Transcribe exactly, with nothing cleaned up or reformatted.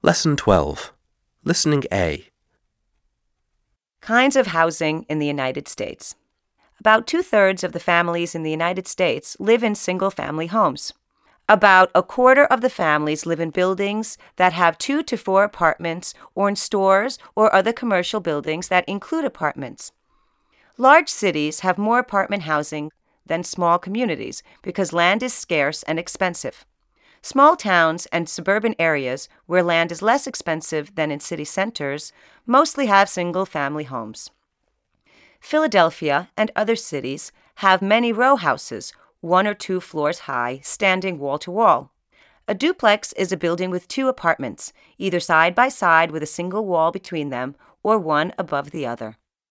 Lesson twelve. Listening A. Kinds of housing in the United States. About two-thirds of the families in the United States live in single-family homes. About a quarter of the families live in buildings that have two to four apartments or in stores or other commercial buildings that include apartments. Large cities have more apartment housing than small communities because land is scarce and expensive. Small towns and suburban areas where land is less expensive than in city centers mostly have single-family homes. Philadelphia and other cities have many row houses, one or two floors high, standing wall to wall. A duplex is a building with two apartments, either side by side with a single wall between them or one above the other.